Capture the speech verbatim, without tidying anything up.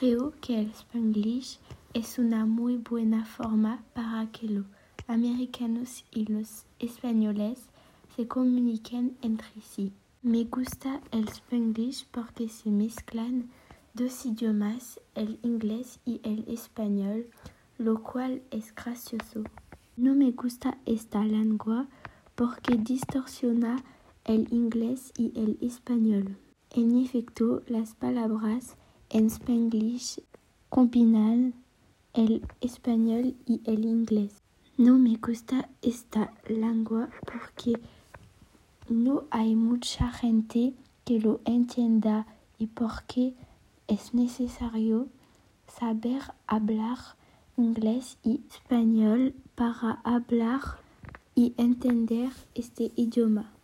Creo que el Spanglish es una muy buena forma para que los americanos y los españoles se comuniquen entre sí. Me gusta el Spanglish porque se mezclan dos idiomas, el inglés y el español, lo cual es gracioso. No me gusta esta lengua porque distorsiona el inglés y el español. En efecto, las palabras en Spanglish combinan el español y el inglés. No me gusta esta lengua porque no hay mucha gente que lo entienda y porque es necesario saber hablar inglés y español para hablar y entender este idioma.